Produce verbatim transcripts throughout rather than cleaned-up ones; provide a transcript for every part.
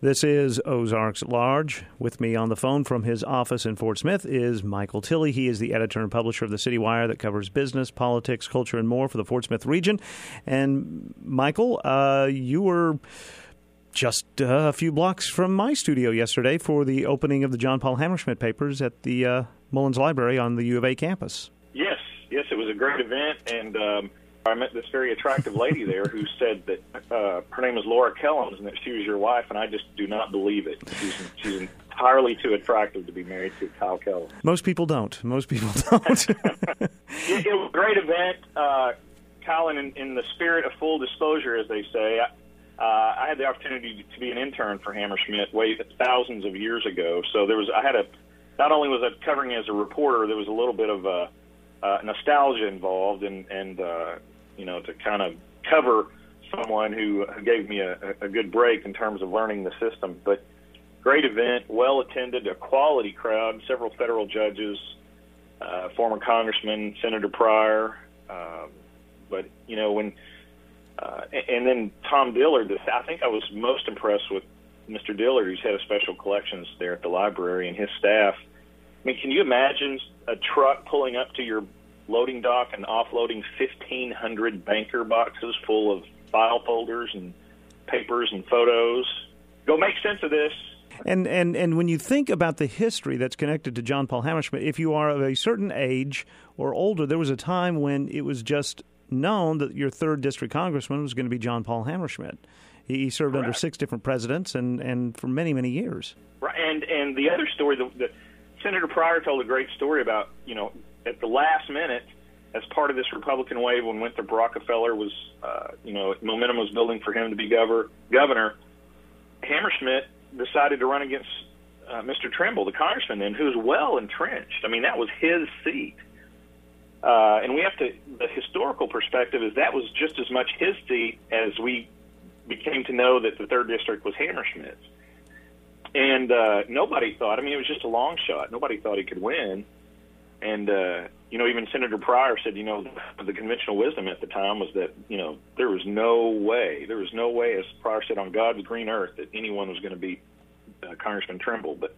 This is Ozarks at Large. With me on the phone from his office in Fort Smith is Michael Tilley. He is the editor and publisher of the City Wire that covers business, politics, culture, and more for the Fort Smith region. And Michael, uh, you were just uh, a few blocks from my studio yesterday for the opening of the John Paul Hammerschmidt papers at the uh, Mullins Library on the U of A campus. Yes, yes, it was a great event, and um, I met this very attractive lady there who said that uh, her name was Laura Kellums and that she was your wife, and I just do not believe it. She's, she's entirely too attractive to be married to Kyle Kellums. Most people don't. Most people don't. it, it was a great event. Uh, Kyle, in, in the spirit of full disclosure, as they say, I, uh, I had the opportunity to be an intern for Hammerschmidt way thousands of years ago. So there was, I had a, not only was I covering as a reporter, there was a little bit of uh, uh, nostalgia involved, and, and uh, you know, to kind of cover someone who gave me a, a good break in terms of learning the system. But great event, well attended, a quality crowd, several federal judges, uh, former congressman, Senator Pryor. Um, but, you know, when, uh, and then Tom Dillard, I think I was most impressed with Mister Dillard, who's head of special collections there at the library, and his staff. I mean, can you imagine a truck pulling up to your loading dock and offloading fifteen hundred banker boxes full of file folders and papers and photos? Go make sense of this. And, and and when you think about the history that's connected to John Paul Hammerschmidt, if you are of a certain age or older, there was a time when it was just known that your third district congressman was going to be John Paul Hammerschmidt. He served Correct. under six different presidents and, and for many, many years. Right. And and the other story, the, the Senator Pryor told a great story about, you know, at the last minute, as part of this Republican wave when Winthrop Rockefeller was, uh, you know, momentum was building for him to be governor, governor, Hammerschmidt decided to run against uh, Mister Trimble, the congressman then, who was well entrenched. I mean, that was his seat. Uh, and we have to, the historical perspective is that was just as much his seat as we became to know that the third district was Hammerschmidt's. And uh, nobody thought, I mean, it was just a long shot. Nobody thought he could win. And, uh, you know, even Senator Pryor said, you know, the conventional wisdom at the time was that, you know, there was no way, there was no way, as Pryor said, on God's green earth that anyone was going to beat uh, Congressman Trimble. But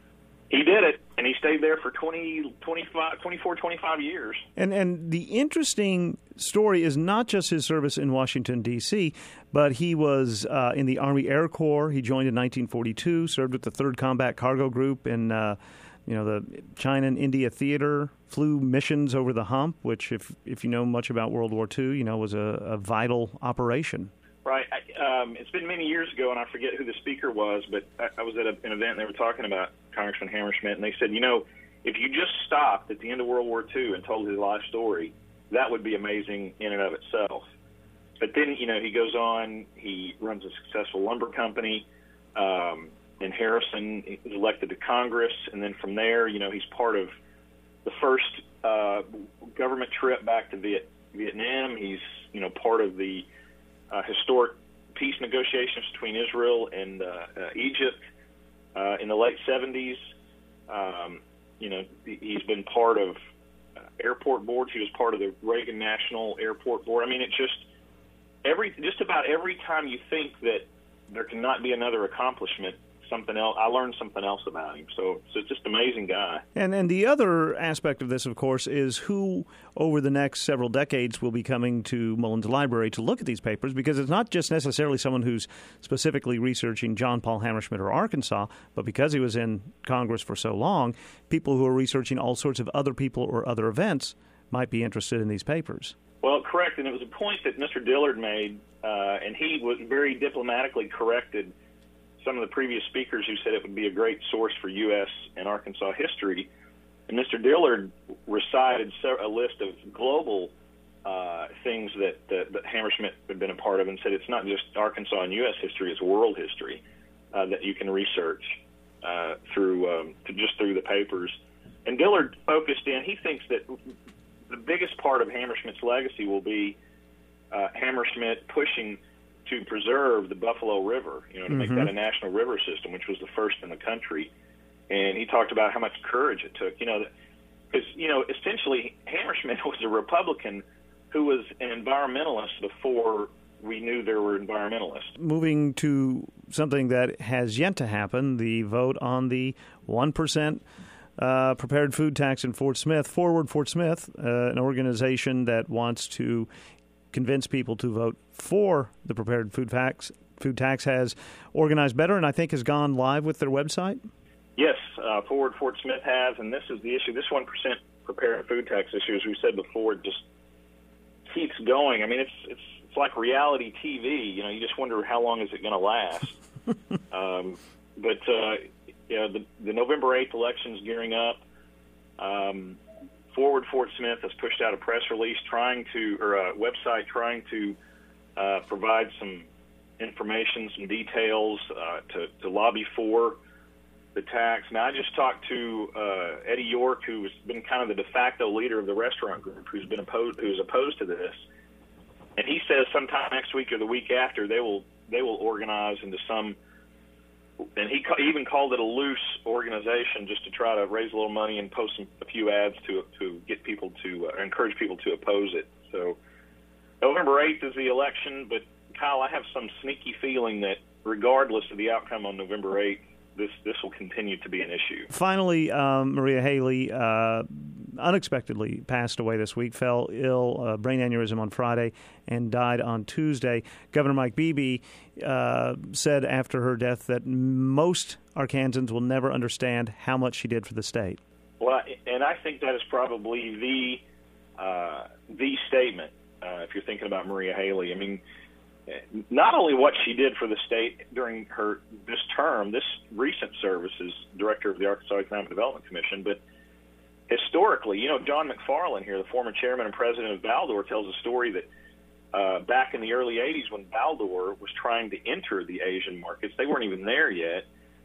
he did it, and he stayed there for twenty, twenty-five, twenty-four, twenty-five years. And and the interesting story is not just his service in Washington, D C, but he was uh, in the Army Air Corps. He joined in nineteen forty-two, served with the third Combat Cargo Group in uh, you know, the China and India theater, flew missions over the hump, which, if if you know much about World War Two, you know, was a, a vital operation. Right. I, um, it's been many years ago, and I forget who the speaker was, but I, I was at a, an event and they were talking about Congressman Hammerschmidt, and they said, you know, if you just stopped at the end of World War Two and told his life story, that would be amazing in and of itself. But then, you know, he goes on, he runs a successful lumber company, um, in Harrison, he was elected to Congress, and then from there, you know, he's part of the first uh, government trip back to Viet- Vietnam. He's, you know, part of the uh, historic peace negotiations between Israel and uh, uh, Egypt uh, in the late seventies. Um, you know, he's been part of uh, airport boards. He was part of the Reagan National Airport Board. I mean, it's just every just about every time you think that there cannot be another accomplishment, something else. I learned something else about him. So, so it's just an amazing guy. And and the other aspect of this, of course, is who over the next several decades will be coming to Mullins Library to look at these papers, because it's not just necessarily someone who's specifically researching John Paul Hammerschmidt or Arkansas, but because he was in Congress for so long, people who are researching all sorts of other people or other events might be interested in these papers. Well, correct. And it was a point that Mister Dillard made, uh, and he was very diplomatically corrected some of the previous speakers who said it would be a great source for U S and Arkansas history. And Mister Dillard recited a list of global uh, things that, that, that Hammerschmidt had been a part of, and said it's not just Arkansas and U S history, it's world history uh, that you can research uh, through um, to just through the papers. And Dillard focused in, he thinks that the biggest part of Hammerschmidt's legacy will be uh, Hammerschmidt pushing to preserve the Buffalo River, you know, to mm-hmm. make that a national river system, which was the first in the country. And he talked about how much courage it took, you know, because, you know, essentially Hammerschmidt was a Republican who was an environmentalist before we knew there were environmentalists. Moving to something that has yet to happen, the vote on the one percent uh, prepared food tax in Fort Smith. Forward Fort Smith, uh, an organization that wants to convince people to vote for the prepared food tax, food tax has organized better and I think has gone live with their website? Yes, uh, Forward Fort Smith has, and this is the issue. This one percent prepared food tax issue, as we said before, just keeps going. I mean, it's it's it's like reality T V. You know, you just wonder how long is it going to last. um, but uh, you know, the, the November eighth election is gearing up. Um, Forward Fort Smith has pushed out a press release trying to, or a website trying to uh, provide some information, some details uh, to, to lobby for the tax. Now, I just talked to uh, Eddie York, who's been kind of the de facto leader of the restaurant group, who's been opposed, who's opposed to this, and he says sometime next week or the week after they will they will organize into some, and he ca- even called it a loose organization just to try to raise a little money and post some, a few ads to to get people to uh, encourage people to oppose it. So November eighth is the election, but Kyle, I have some sneaky feeling that regardless of the outcome on November eighth, this this will continue to be an issue. Finally, um, Maria Haley uh, unexpectedly passed away this week, fell ill, uh, brain aneurysm on Friday, and died on Tuesday. Governor Mike Beebe uh, said after her death that most Arkansans will never understand how much she did for the state. Well, and I think that is probably the uh, the statement uh, if you're thinking about Maria Haley. I mean, not only what she did for the state during her this term, this recent service as director of the Arkansas Economic Development Commission, but historically, you know, John McFarland here, the former chairman and president of Baldor, tells a story that uh, back in the early eighties when Baldor was trying to enter the Asian markets, they weren't even there yet.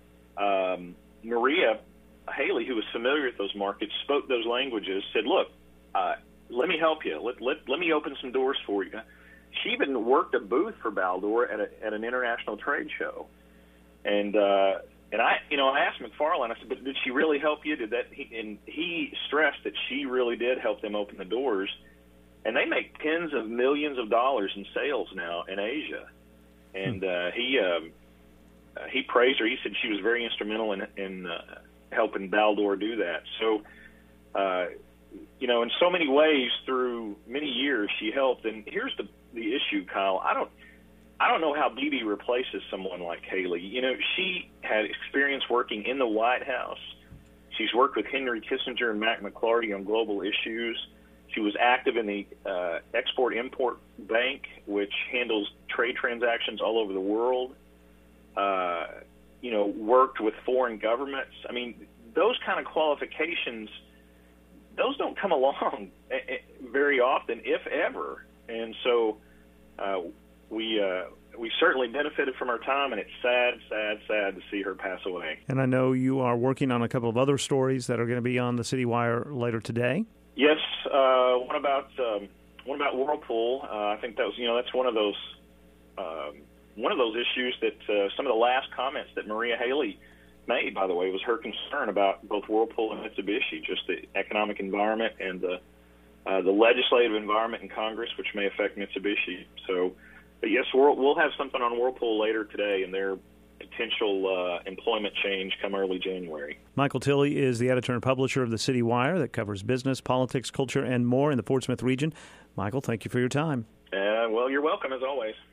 Um, Maria Haley, who was familiar with those markets, spoke those languages, said, look, uh, let me help you. Let, let, let me open some doors for you. She even worked a booth for Baldor at, a, at an international trade show, and uh, and I, you know, I asked McFarland. I said, "But did she really help you?" Did that? He, and he stressed that she really did help them open the doors, and they make tens of millions of dollars in sales now in Asia. And uh, he um, uh, he praised her. He said she was very instrumental in in uh, helping Baldor do that. So. Uh, You know, in so many ways, through many years, she helped. And here's the the issue, Kyle. I don't, I don't know how Beebe replaces someone like Haley. You know, she had experience working in the White House. She's worked with Henry Kissinger and Mac McLarty on global issues. She was active in the uh, Export-Import Bank, which handles trade transactions all over the world. Uh, you know, worked with foreign governments. I mean, those kind of qualifications, those don't come along very often, if ever. And so uh, we uh, we certainly benefited from her time, and it's sad, sad, sad to see her pass away. And I know you are working on a couple of other stories that are going to be on the City Wire later today. Yes, uh, one about um, one about Whirlpool. Uh, I think that was you know that's one of those um, one of those issues that uh, some of the last comments that Maria Haley made, by the way, was her concern about both Whirlpool and Mitsubishi, just the economic environment and the uh, the legislative environment in Congress, which may affect Mitsubishi. So, but yes, we'll, we'll have something on Whirlpool later today and their potential uh, employment change come early January. Michael Tilley is the editor and publisher of the City Wire that covers business, politics, culture, and more in the Fort Smith region. Michael, thank you for your time. Uh, well, you're welcome, as always.